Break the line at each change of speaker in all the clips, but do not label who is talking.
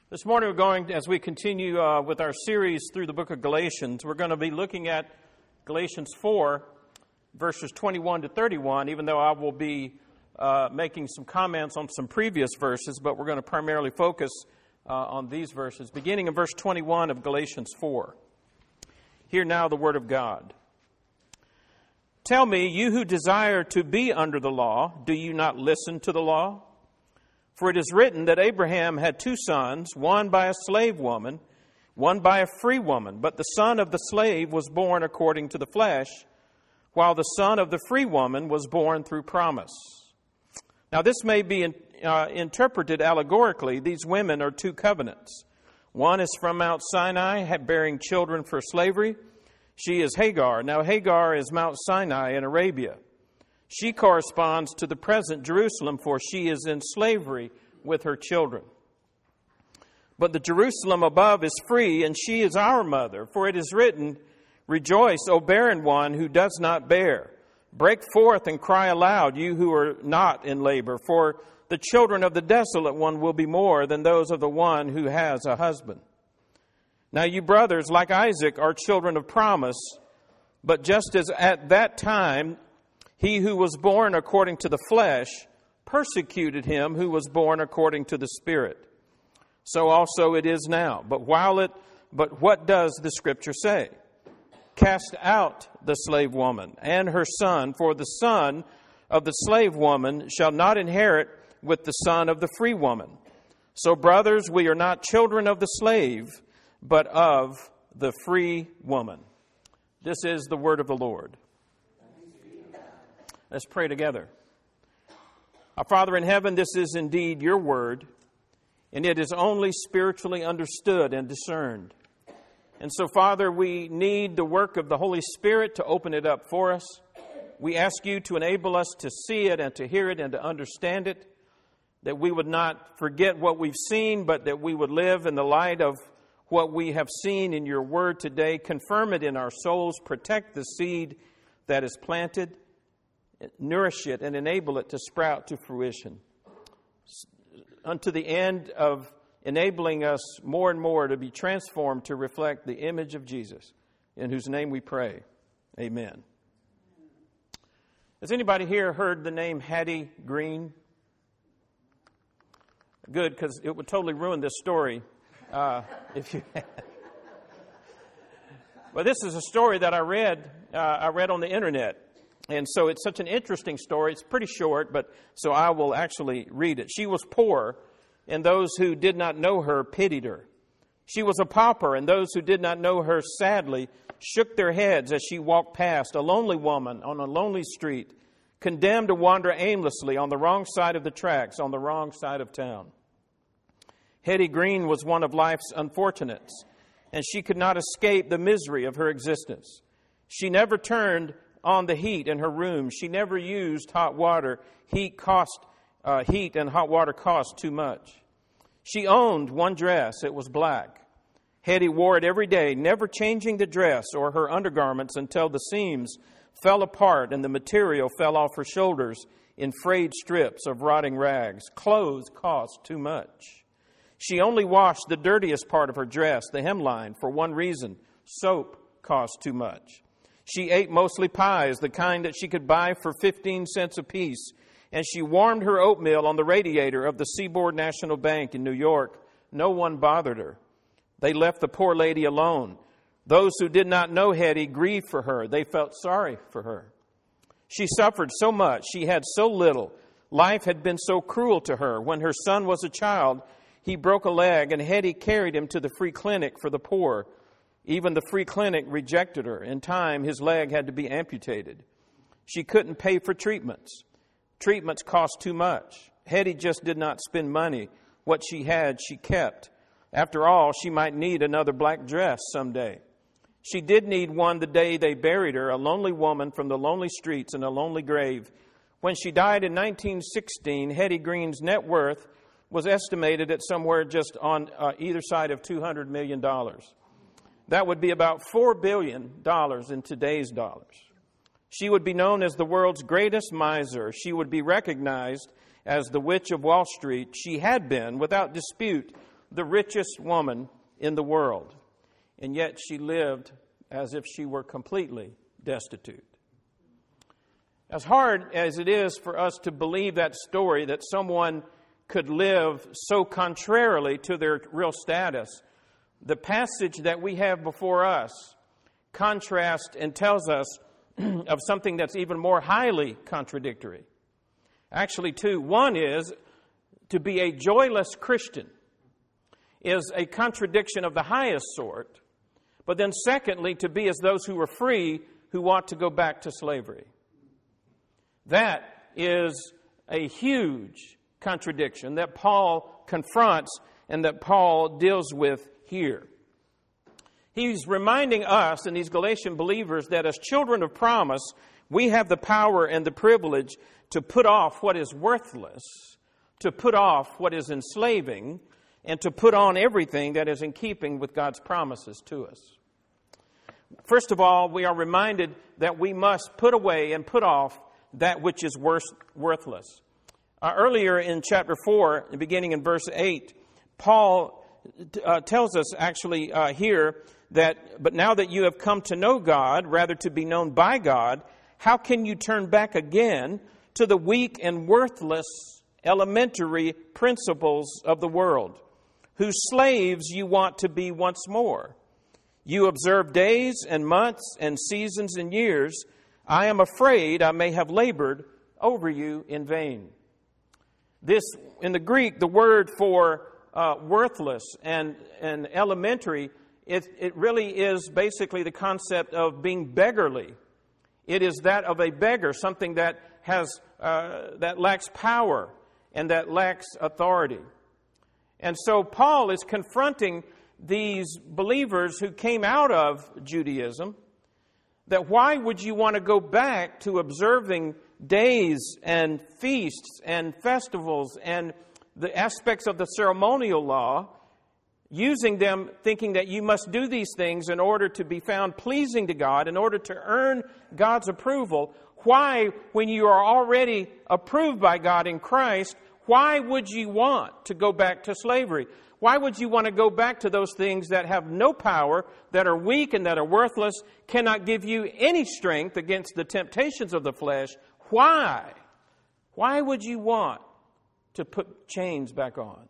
This morning as we continue with our series through the book of Galatians, we're going to be looking at Galatians 4, verses 21 to 31, even though I will be making some comments on some previous verses, but we're going to primarily focus on these verses, beginning in verse 21 of Galatians 4. Hear now the word of God. Tell me, you who desire to be under the law, do you not listen to the law? For it is written that Abraham had two sons, one by a slave woman, one by a free woman. But the son of the slave was born according to the flesh, while the son of the free woman was born through promise. Now this may be interpreted allegorically. These women are two covenants. One is from Mount Sinai, bearing children for slavery. She is Hagar. Now Hagar is Mount Sinai in Arabia. She corresponds to the present Jerusalem, for she is in slavery with her children. But the Jerusalem above is free, and she is our mother. For it is written, Rejoice, O barren one who does not bear. Break forth and cry aloud, you who are not in labor. For the children of the desolate one will be more than those of the one who has a husband. Now you brothers, like Isaac, are children of promise. But just as at that time he who was born according to the flesh persecuted him who was born according to the Spirit, so also it is now. But what does the Scripture say? Cast out the slave woman and her son, for the son of the slave woman shall not inherit with the son of the free woman. So, brothers, we are not children of the slave, but of the free woman. This is the word of the Lord. Let's pray together. Our Father in heaven, this is indeed your word, and it is only spiritually understood and discerned. And so, Father, we need the work of the Holy Spirit to open it up for us. We ask you to enable us to see it and to hear it and to understand it, that we would not forget what we've seen, but that we would live in the light of what we have seen in your word today. Confirm it in our souls. Protect the seed that is planted. Nourish it and enable it to sprout to fruition, unto the end of enabling us more and more to be transformed to reflect the image of Jesus, in whose name we pray. Amen. Has anybody here heard the name Hattie Green? Good, because it would totally ruin this story if you had. Well, this is a story that I read on the internet. And so it's such an interesting story. It's pretty short, but so I will actually read it. She was poor, and those who did not know her pitied her. She was a pauper, and those who did not know her sadly shook their heads as she walked past, a lonely woman on a lonely street, condemned to wander aimlessly on the wrong side of the tracks, on the wrong side of town. Hetty Green was one of life's unfortunates, and she could not escape the misery of her existence. She never turned on the heat in her room. She never used hot water. Heat and hot water cost too much. She owned one dress. It was black. Hetty wore it every day, never changing the dress or her undergarments until the seams fell apart and the material fell off her shoulders in frayed strips of rotting rags. Clothes cost too much. She only washed the dirtiest part of her dress, the hemline, for one reason: soap cost too much. She ate mostly pies, the kind that she could buy for 15 cents apiece, and she warmed her oatmeal on the radiator of the Seaboard National Bank in New York. No one bothered her. They left the poor lady alone. Those who did not know Hetty grieved for her. They felt sorry for her. She suffered so much. She had so little. Life had been so cruel to her. When her son was a child, he broke a leg, and Hetty carried him to the free clinic for the poor. Even the free clinic rejected her. In time, his leg had to be amputated. She couldn't pay for treatments. Treatments cost too much. Hetty just did not spend money. What she had, she kept. After all, she might need another black dress someday. She did need one the day they buried her, a lonely woman from the lonely streets in a lonely grave. When she died in 1916, Hetty Green's net worth was estimated at somewhere just on either side of $200 million. That would be about $4 billion in today's dollars. She would be known as the world's greatest miser. She would be recognized as the witch of Wall Street. She had been, without dispute, the richest woman in the world, and yet she lived as if she were completely destitute. As hard as it is for us to believe that story, that someone could live so contrarily to their real status, the passage that we have before us contrasts and tells us of something that's even more highly contradictory. Actually, two. One is to be a joyless Christian is a contradiction of the highest sort. But then secondly, to be as those who are free who want to go back to slavery. That is a huge contradiction that Paul confronts and that Paul deals with here. He's reminding us and these Galatian believers that as children of promise, we have the power and the privilege to put off what is worthless, to put off what is enslaving, and to put on everything that is in keeping with God's promises to us. First of all, we are reminded that we must put away and put off that which is worthless. Earlier in chapter 4, beginning in verse 8, Paul tells us actually here that, but now that you have come to know God, rather to be known by God, how can you turn back again to the weak and worthless elementary principles of the world, whose slaves you want to be once more? You observe days and months and seasons and years. I am afraid I may have labored over you in vain. This, in the Greek, the word for worthless and elementary, it really is basically the concept of being beggarly. It is that of a beggar, something that has that lacks power and that lacks authority. And so Paul is confronting these believers who came out of Judaism, that why would you want to go back to observing days and feasts and festivals and the aspects of the ceremonial law, using them thinking that you must do these things in order to be found pleasing to God, in order to earn God's approval? Why, when you are already approved by God in Christ, why would you want to go back to slavery? Why would you want to go back to those things that have no power, that are weak and that are worthless, cannot give you any strength against the temptations of the flesh? Why? Why would you want to put chains back on?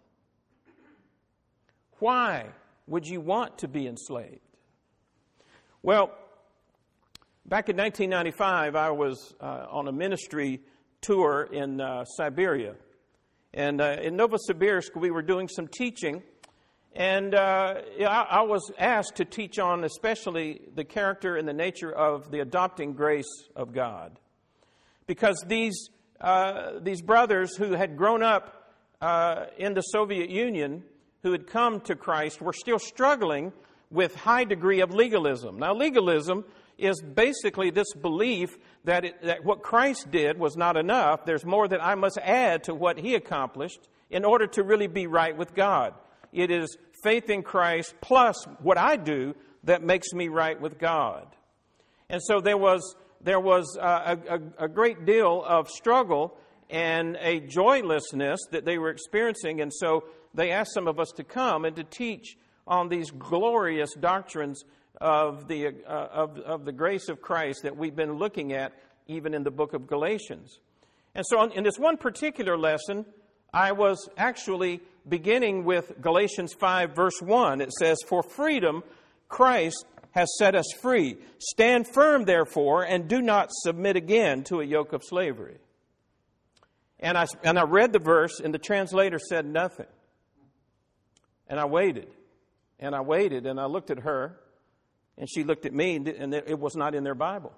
Why would you want to be enslaved? Well, back in 1995, I was on a ministry tour in Siberia. And in Novosibirsk, we were doing some teaching. And I was asked to teach on especially the character and the nature of the adopting grace of God. Because these brothers who had grown up in the Soviet Union, who had come to Christ, were still struggling with high degree of legalism. Now, legalism is basically this belief that what Christ did was not enough. There's more that I must add to what He accomplished in order to really be right with God. It is faith in Christ plus what I do that makes me right with God. And so there was a great deal of struggle and a joylessness that they were experiencing. And so they asked some of us to come and to teach on these glorious doctrines of the grace of Christ that we've been looking at even in the book of Galatians. And so in this one particular lesson, I was actually beginning with Galatians 5 verse 1. It says, "For freedom Christ has set us free. Stand firm, therefore, and do not submit again to a yoke of slavery." And I read the verse, and the translator said nothing. And I waited, and I waited, and I looked at her, and she looked at me, and it was not in their Bible.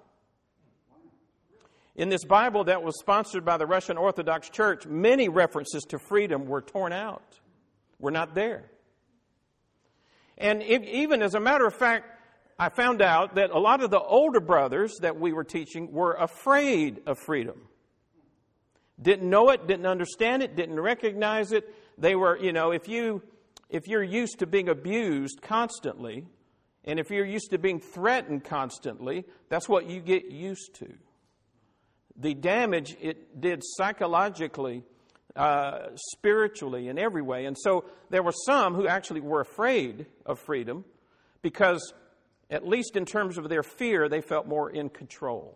In this Bible that was sponsored by the Russian Orthodox Church, many references to freedom were torn out, were not there. And even as a matter of fact, I found out that a lot of the older brothers that we were teaching were afraid of freedom. Didn't know it, didn't understand it, didn't recognize it. They were, if you're used to being abused constantly, and if you're used to being threatened constantly, that's what you get used to. The damage it did psychologically spiritually in every way. And so there were some who actually were afraid of freedom because, at least in terms of their fear, they felt more in control.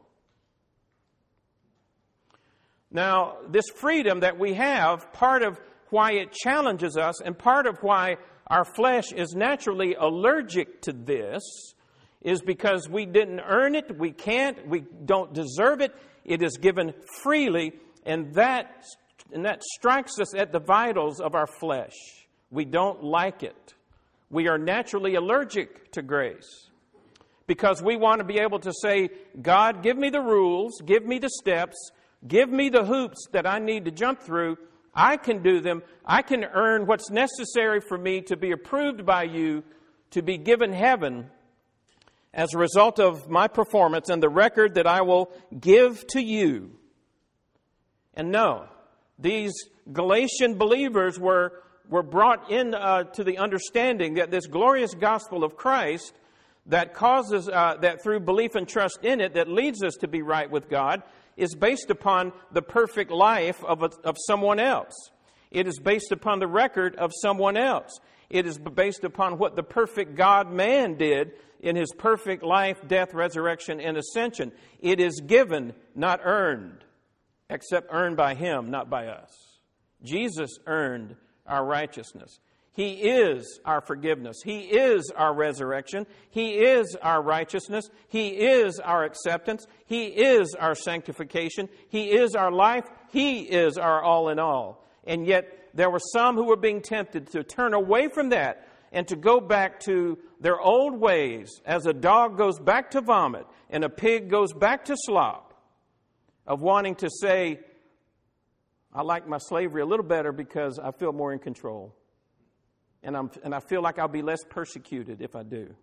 Now, this freedom that we have, part of why it challenges us and part of why our flesh is naturally allergic to this is because we didn't earn it, we can't, we don't deserve it. It is given freely, and that strikes us at the vitals of our flesh. We don't like it. We are naturally allergic to grace because we want to be able to say, God, give me the rules, give me the steps, give me the hoops that I need to jump through. I can do them. I can earn what's necessary for me to be approved by you, to be given heaven as a result of my performance and the record that I will give to you. And no, these Galatian believers were brought in to the understanding that this glorious gospel of Christ that causes, that through belief and trust in it, that leads us to be right with God, is based upon the perfect life of someone else. It is based upon the record of someone else. It is based upon what the perfect God-man did in his perfect life, death, resurrection, and ascension. It is given, not earned, except earned by him, not by us. Jesus earned our righteousness. He is our forgiveness. He is our resurrection. He is our righteousness. He is our acceptance. He is our sanctification. He is our life. He is our all in all. And yet there were some who were being tempted to turn away from that and to go back to their old ways, as a dog goes back to vomit and a pig goes back to slop, of wanting to say, I like my slavery a little better because I feel more in control. And I feel like I'll be less persecuted if I do.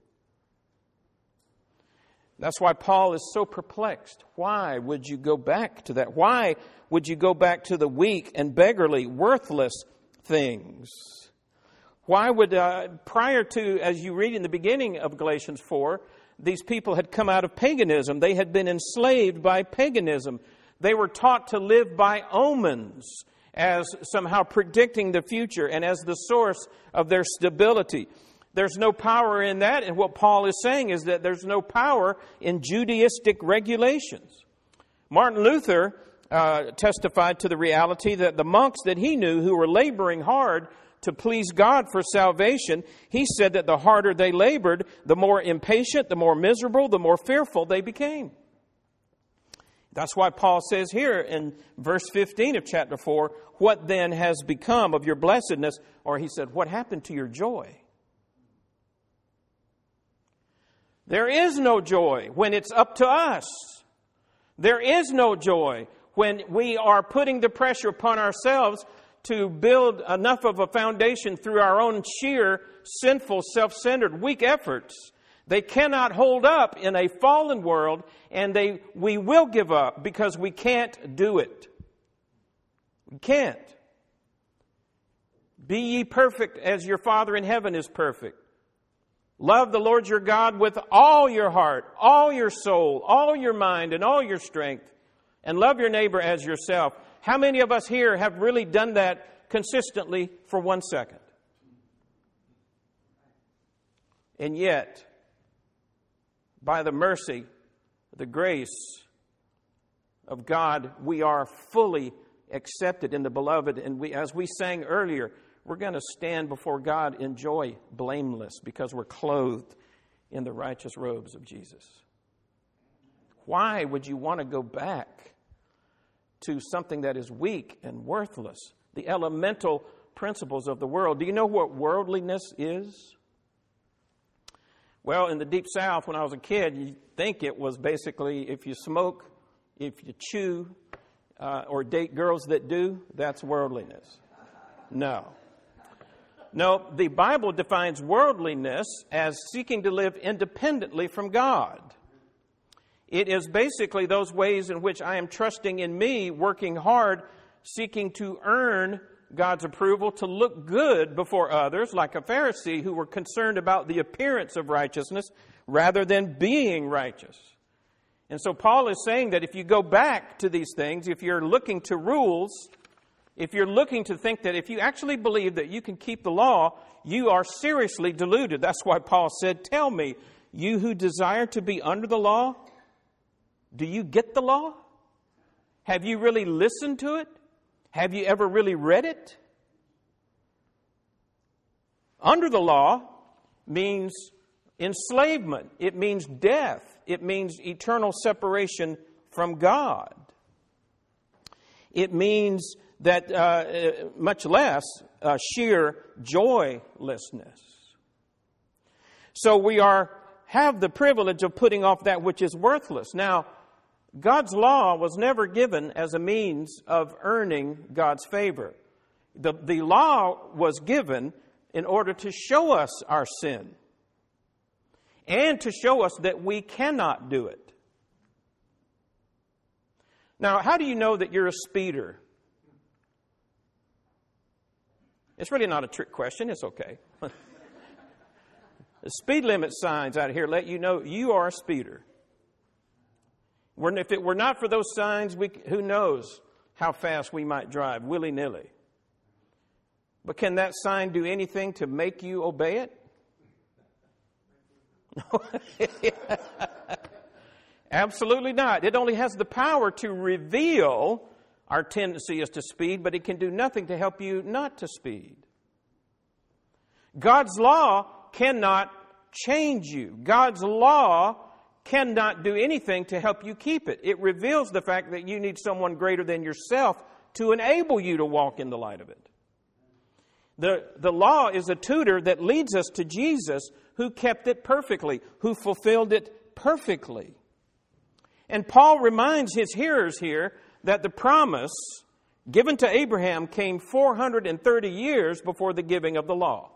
That's why Paul is so perplexed. Why would you go back to that? Why would you go back to the weak and beggarly, worthless things? Why would, prior to, as you read in the beginning of Galatians 4, these people had come out of paganism. They had been enslaved by paganism. They were taught to live by omens, as somehow predicting the future and as the source of their stability. There's no power in that, and what Paul is saying is that there's no power in Judaistic regulations. Martin Luther testified to the reality that the monks that he knew who were laboring hard to please God for salvation, he said that the harder they labored, the more impatient, the more miserable, the more fearful they became. That's why Paul says here in verse 15 of chapter 4, what then has become of your blessedness? Or he said, what happened to your joy? There is no joy when it's up to us. There is no joy when we are putting the pressure upon ourselves to build enough of a foundation through our own sheer, sinful, self-centered, weak efforts. They cannot hold up in a fallen world, and we will give up because we can't do it. We can't. Be ye perfect as your Father in heaven is perfect. Love the Lord your God with all your heart, all your soul, all your mind, and all your strength. And love your neighbor as yourself. How many of us here have really done that consistently for 1 second? And yet, by the mercy, the grace of God, we are fully accepted in the beloved. And as we sang earlier, we're going to stand before God in joy, blameless, because we're clothed in the righteous robes of Jesus. Why would you want to go back to something that is weak and worthless? The elemental principles of the world. Do you know what worldliness is? Well, in the Deep South, when I was a kid, you think it was basically if you smoke, if you chew, or date girls that do, that's worldliness. No. No, the Bible defines worldliness as seeking to live independently from God. It is basically those ways in which I am trusting in me, working hard, seeking to earn God's approval, to look good before others, like a Pharisee who were concerned about the appearance of righteousness rather than being righteous. And so Paul is saying that if you go back to these things, if you're looking to rules, if you're looking to think that if you actually believe that you can keep the law, you are seriously deluded. That's why Paul said, tell me, you who desire to be under the law, do you get the law? Have you really listened to it? Have you ever really read it? Under the law means enslavement. It means death. It means eternal separation from God. It means that much less sheer joylessness. So we have the privilege of putting off that which is worthless. Now, God's law was never given as a means of earning God's favor. The law was given in order to show us our sin and to show us that we cannot do it. Now, how do you know that you're a speeder? It's really not a trick question. It's okay. The speed limit signs out here let you know you are a speeder. If it were not for those signs, who knows how fast we might drive willy-nilly. But can that sign do anything to make you obey it? Absolutely not. It only has the power to reveal our tendency is to speed, but it can do nothing to help you not to speed. God's law cannot change you. God's law cannot do anything to help you keep it. It reveals the fact that you need someone greater than yourself to enable you to walk in the light of it. The law is a tutor that leads us to Jesus, who kept it perfectly, who fulfilled it perfectly. And Paul reminds his hearers here that the promise given to Abraham came 430 years before the giving of the law.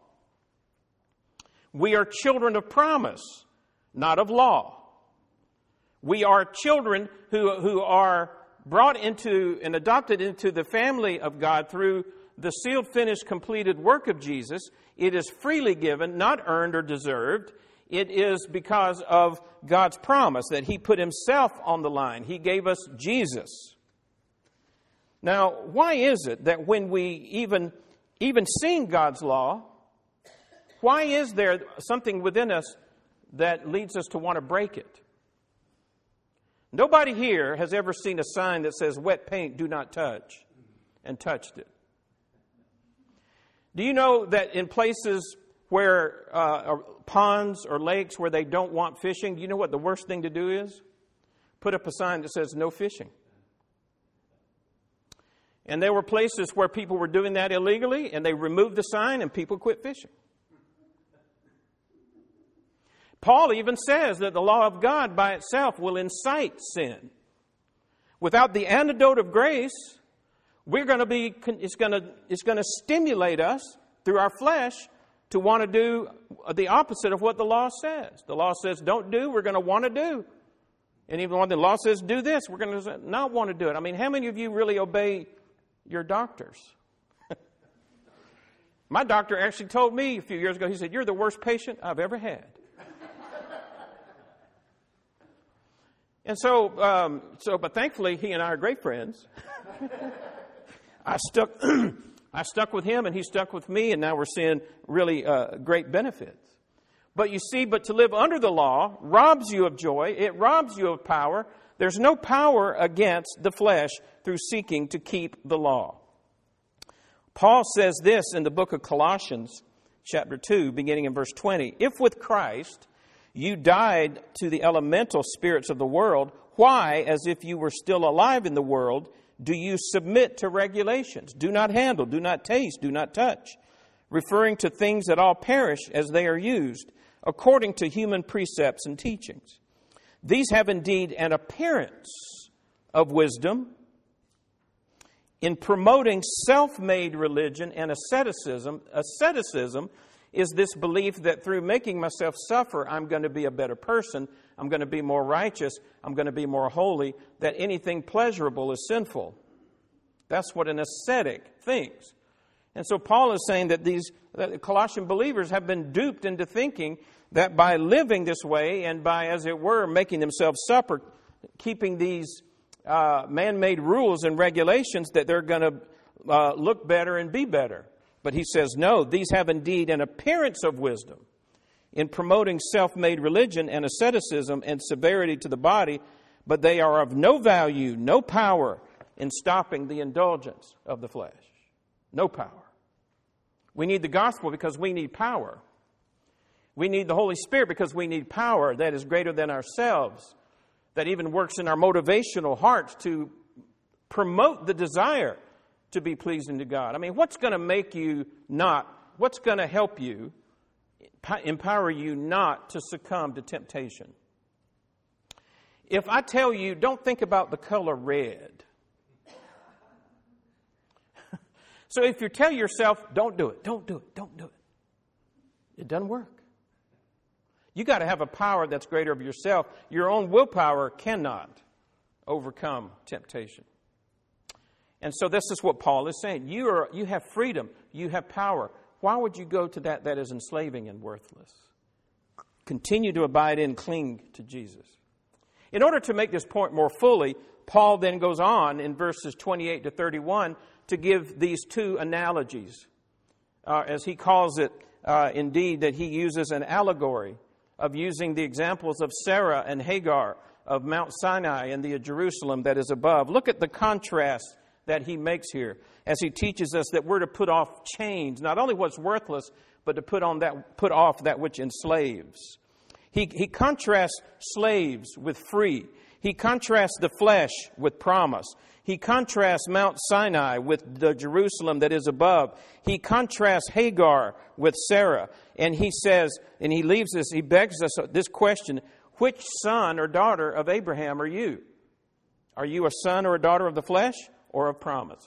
We are children of promise, not of law. We are children who are brought into and adopted into the family of God through the sealed, finished, completed work of Jesus. It is freely given, not earned or deserved. It is because of God's promise that He put Himself on the line. He gave us Jesus. Now, why is it that when we even sing God's law, why is there something within us that leads us to want to break it? Nobody here has ever seen a sign that says, wet paint, do not touch, and touched it. Do you know that in places where ponds or lakes where they don't want fishing, do you know what the worst thing to do is? Put up a sign that says no fishing. And there were places where people were doing that illegally, and they removed the sign and people quit fishing. Paul even says that the law of God by itself will incite sin. Without the antidote of grace, it's going to stimulate us through our flesh to want to do the opposite of what the law says. The law says don't do, we're going to want to do. And even when the law says do this, we're going to not want to do it. I mean, how many of you really obey your doctors? My doctor actually told me a few years ago, he said, you're the worst patient I've ever had. And but thankfully, he and I are great friends. I stuck with him, and he stuck with me, and now we're seeing really great benefits. But you see, to live under the law robs you of joy. It robs you of power. There's no power against the flesh through seeking to keep the law. Paul says this in the book of Colossians, chapter 2, beginning in verse 20. If with Christ you died to the elemental spirits of the world, why, as if you were still alive in the world, do you submit to regulations? Do not handle, do not taste, do not touch, referring to things that all perish as they are used, according to human precepts and teachings. These have indeed an appearance of wisdom in promoting self-made religion and asceticism. Asceticism is this belief that through making myself suffer, I'm going to be a better person, I'm going to be more righteous, I'm going to be more holy, that anything pleasurable is sinful. That's what an ascetic thinks. And so Paul is saying that the Colossian believers have been duped into thinking that by living this way and by, as it were, making themselves suffer, keeping these man-made rules and regulations, that they're going to look better and be better. But he says, no, these have indeed an appearance of wisdom in promoting self-made religion and asceticism and severity to the body, but they are of no value, no power in stopping the indulgence of the flesh. No power. We need the gospel because we need power. We need the Holy Spirit because we need power that is greater than ourselves, that even works in our motivational hearts to promote the desire to be pleasing to God. I mean, what's going to make you not, what's going to help you, empower you not to succumb to temptation? If I tell you, don't think about the color red. So if you tell yourself, don't do it, don't do it, don't do it, it doesn't work. You got to have a power that's greater of yourself. Your own willpower cannot overcome temptation. And so this is what Paul is saying. You have freedom. You have power. Why would you go to that is enslaving and worthless? Continue to abide in, cling to Jesus. In order to make this point more fully, Paul then goes on in verses 28 to 31 to give these two analogies. As he calls it, indeed, that he uses an allegory of using the examples of Sarah and Hagar, of Mount Sinai and the Jerusalem that is above. Look at the contrast that he makes here as he teaches us that we're to put off chains, not only what's worthless, but to put off that which enslaves. He contrasts slaves with free. He contrasts the flesh with promise. He contrasts Mount Sinai with the Jerusalem that is above. He contrasts Hagar with Sarah. And he says, and he leaves us, he begs us this question, which son or daughter of Abraham are you? Are you a son or a daughter of the flesh or of promise?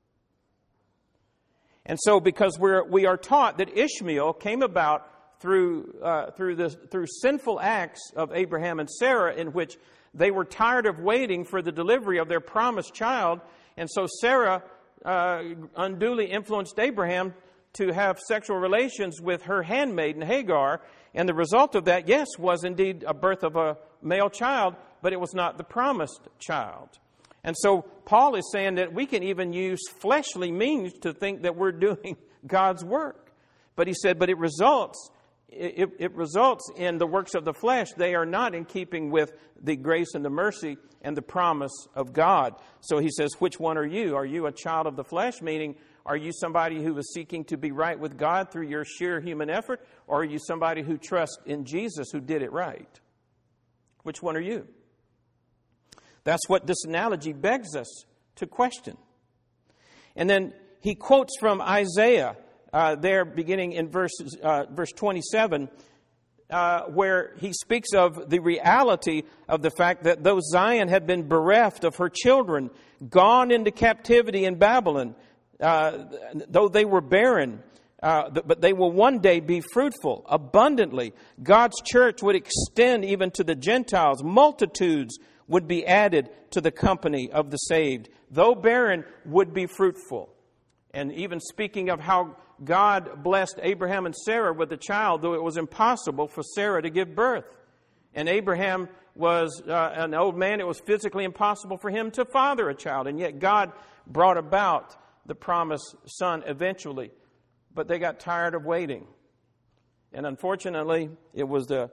And so because we are taught that Ishmael came about through sinful acts of Abraham and Sarah, in which they were tired of waiting for the delivery of their promised child. And so Sarah unduly influenced Abraham to have sexual relations with her handmaiden Hagar. And the result of that, yes, was indeed a birth of a male child, but it was not the promised child. And so Paul is saying that we can even use fleshly means to think that we're doing God's work. But he said, but it results in the works of the flesh. They are not in keeping with the grace and the mercy and the promise of God. So he says, which one are you? Are you a child of the flesh? Meaning, are you somebody who is seeking to be right with God through your sheer human effort? Or are you somebody who trusts in Jesus who did it right? Which one are you? That's what this analogy begs us to question. And then he quotes from Isaiah there beginning in verse 27, where he speaks of the reality of the fact that though Zion had been bereft of her children, gone into captivity in Babylon, though they were barren, but they will one day be fruitful abundantly. God's church would extend even to the Gentiles. Multitudes would be added to the company of the saved. Though barren, would be fruitful. And even speaking of how God blessed Abraham and Sarah with a child, though it was impossible for Sarah to give birth. And Abraham was an old man. It was physically impossible for him to father a child. And yet God brought about the promised son eventually. But they got tired of waiting. And unfortunately, it was the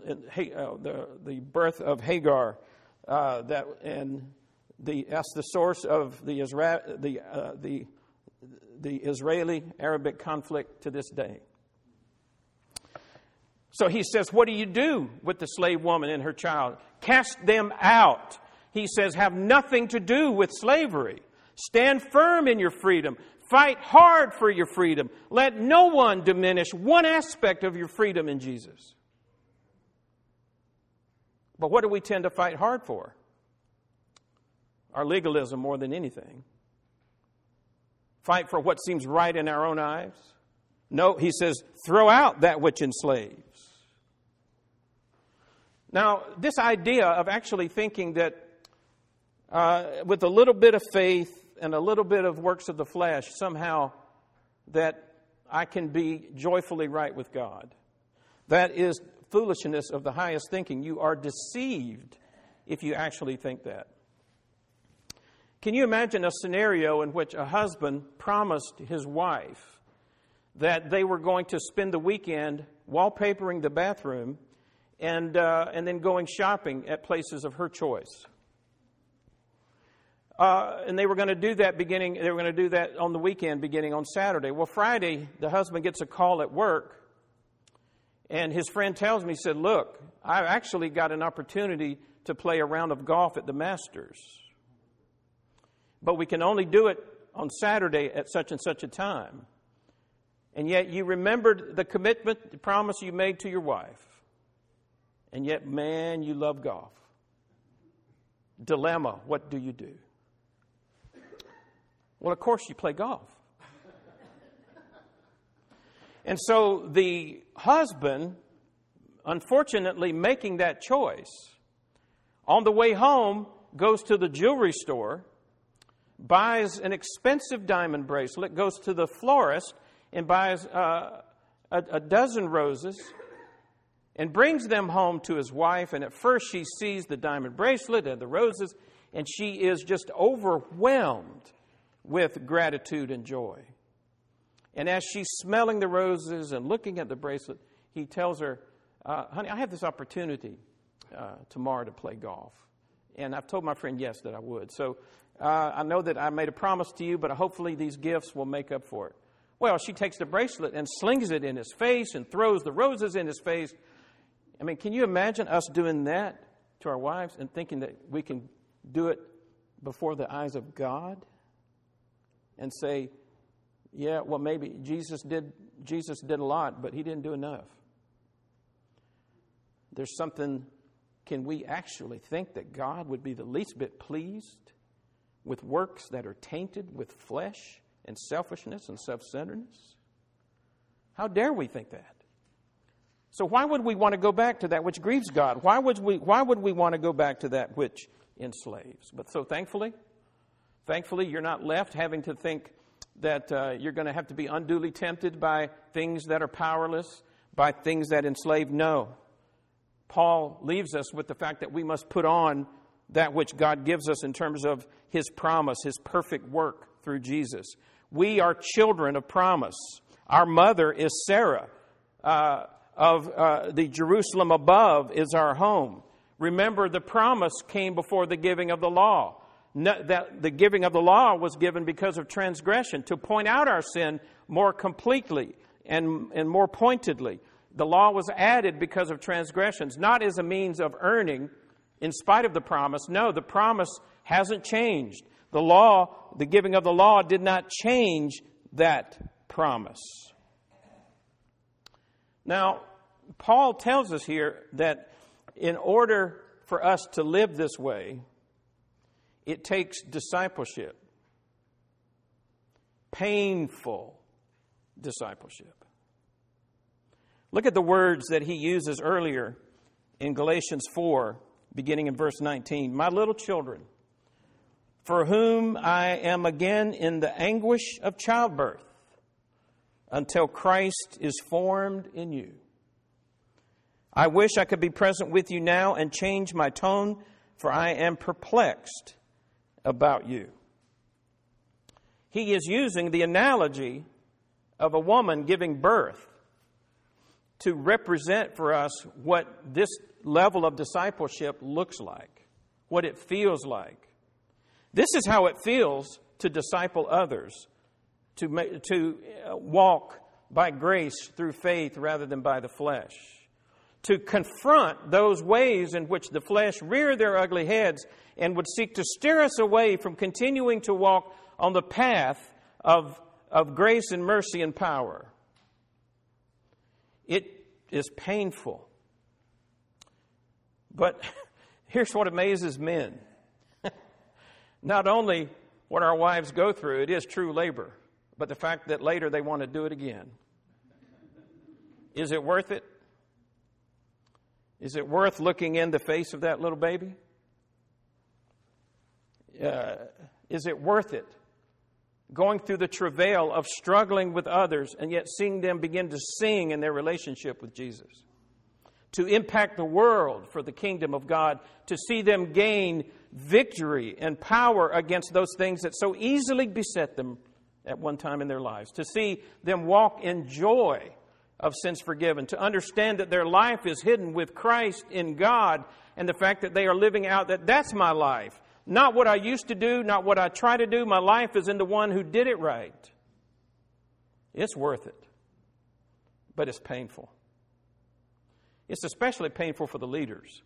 birth of Hagar that's the source of the Israeli-Arabic conflict to this day. So he says, what do you do with the slave woman and her child? Cast them out. He says, have nothing to do with slavery. Stand firm in your freedom. Fight hard for your freedom. Let no one diminish one aspect of your freedom in Jesus. But what do we tend to fight hard for? Our legalism more than anything. Fight for what seems right in our own eyes? No, he says, throw out that which enslaves. Now, this idea of actually thinking that with a little bit of faith and a little bit of works of the flesh, somehow that I can be joyfully right with God, that is foolishness of the highest thinking. You are deceived if you actually think that. can you imagine a scenario in which a husband promised his wife that they were going to spend the weekend wallpapering the bathroom and then going shopping at places of her choice? And they were going to do that on the weekend beginning on Saturday. Well, Friday, the husband gets a call at work, and his friend tells me, he said, look, I actually got an opportunity to play a round of golf at the Masters, but we can only do it on Saturday at such and such a time. And yet you remembered the commitment, the promise you made to your wife. And yet, man, you love golf. Dilemma, what do you do? Well, of course you play golf. And so the husband, unfortunately making that choice, on the way home goes to the jewelry store, buys an expensive diamond bracelet, goes to the florist and buys a dozen roses and brings them home to his wife. And at first she sees the diamond bracelet and the roses, and she is just overwhelmed with gratitude and joy. And as she's smelling the roses and looking at the bracelet, he tells her, honey, I have this opportunity tomorrow to play golf. And I've told my friend yes that I would. So I know that I made a promise to you, but hopefully these gifts will make up for it. Well, she takes the bracelet and slings it in his face and throws the roses in his face. I mean, can you imagine us doing that to our wives and thinking that we can do it before the eyes of God? And say, yeah, well, maybe Jesus did a lot, but he didn't do enough. There's something, can we actually think that God would be the least bit pleased with works that are tainted with flesh and selfishness and self-centeredness? How dare we think that? So why would we want to go back to that which grieves God? Why would we want to go back to that which enslaves? But so thankfully, you're not left having to think that you're going to have to be unduly tempted by things that are powerless, by things that enslave. No. Paul leaves us with the fact that we must put on that which God gives us in terms of his promise, his perfect work through Jesus. We are children of promise. Our mother is Sarah. The Jerusalem above is our home. Remember, the promise came before the giving of the law. That the giving of the law was given because of transgression, to point out our sin more completely and more pointedly. The law was added because of transgressions, not as a means of earning in spite of the promise. No, the promise hasn't changed. The law, the giving of the law, did not change that promise. Now, Paul tells us here that in order for us to live this way, it takes discipleship. Painful discipleship. Look at the words that he uses earlier in Galatians 4, beginning in verse 19. My little children, for whom I am again in the anguish of childbirth, until Christ is formed in you. I wish I could be present with you now and change my tone, for I am perplexed about you. He is using the analogy of a woman giving birth to represent for us what this level of discipleship looks like, what it feels like. This is how it feels to disciple others, to walk by grace through faith rather than by the flesh, to confront those ways in which the flesh rear their ugly heads and would seek to steer us away from continuing to walk on the path of grace and mercy and power. It is painful. But here's what amazes men. Not only what our wives go through, it is true labor, but the fact that later they want to do it again. Is it worth it? Is it worth looking in the face of that little baby? Is it worth it? Going through the travail of struggling with others and yet seeing them begin to sing in their relationship with Jesus. to impact the world for the kingdom of God, to see them gain victory and power against those things that so easily beset them at one time in their lives, to see them walk in joy of sins forgiven, to understand that their life is hidden with Christ in God, and the fact that they are living out that's my life. Not what I used to do, not what I try to do. My life is in the one who did it right. It's worth it, but it's painful. It's especially painful for the leaders,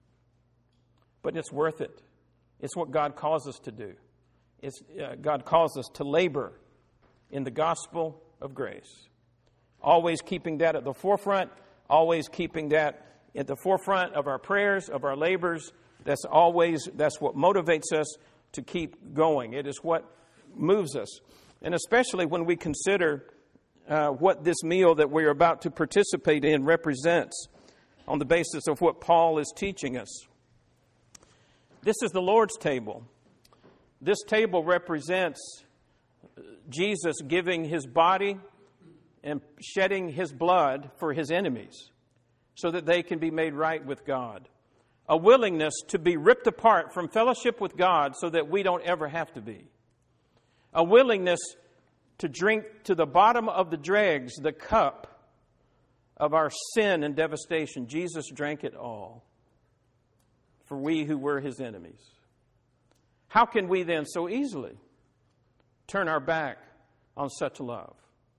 but it's worth it. It's what God calls us to do. God calls us to labor in the gospel of grace. Always keeping that at the forefront, always keeping that at the forefront of our prayers, of our labors. That's what motivates us to keep going. It is what moves us. And especially when we consider what this meal that we're about to participate in represents on the basis of what Paul is teaching us. This is the Lord's table. This table represents Jesus giving his body and shedding his blood for his enemies so that they can be made right with God. A willingness to be ripped apart from fellowship with God so that we don't ever have to be. A willingness to drink to the bottom of the dregs the cup of our sin and devastation. Jesus drank it all for we who were his enemies. How can we then so easily turn our back on such love?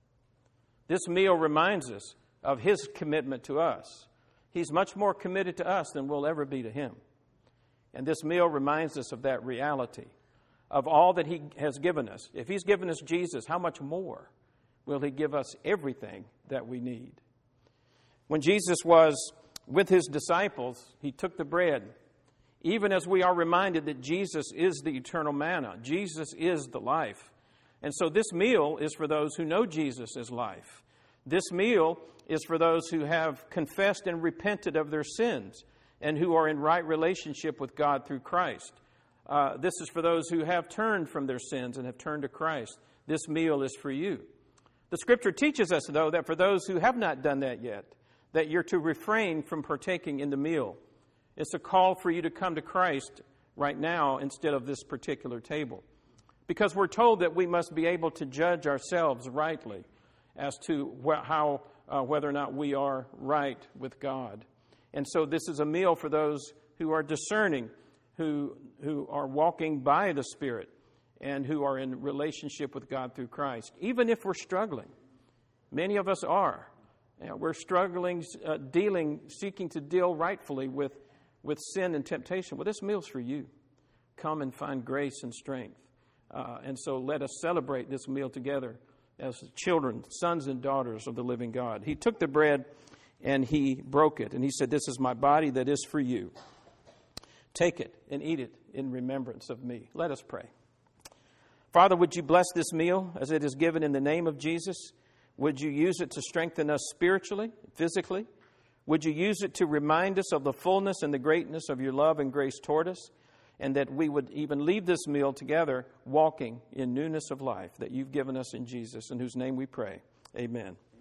This meal reminds us of his commitment to us. He's much more committed to us than we'll ever be to him. And this meal reminds us of that reality, of all that he has given us. If he's given us Jesus, how much more will he give us everything that we need? When Jesus was with his disciples, he took the bread, even as we are reminded that Jesus is the eternal manna. Jesus is the life. And so this meal is for those who know Jesus as life. This meal is for those who have confessed and repented of their sins and who are in right relationship with God through Christ. This is for those who have turned from their sins and have turned to Christ. This meal is for you. The Scripture teaches us, though, that for those who have not done that yet, that you're to refrain from partaking in the meal. It's a call for you to come to Christ right now instead of this particular table. Because we're told that we must be able to judge ourselves rightly as to whether or not we are right with God. And so this is a meal for those who are discerning, who are walking by the Spirit, and who are in relationship with God through Christ. Even if we're struggling, many of us are. We're struggling, seeking to deal rightfully with sin and temptation. Well, this meal's for you. Come and find grace and strength. And so let us celebrate this meal together as children, sons and daughters of the living God. He took the bread and he broke it. And he said, "This is my body that is for you. Take it and eat it in remembrance of me." Let us pray. Father, would you bless this meal as it is given in the name of Jesus? Would you use it to strengthen us spiritually, physically? Would you use it to remind us of the fullness and the greatness of your love and grace toward us? And that we would even leave this meal together walking in newness of life that you've given us in Jesus, in whose name we pray. Amen.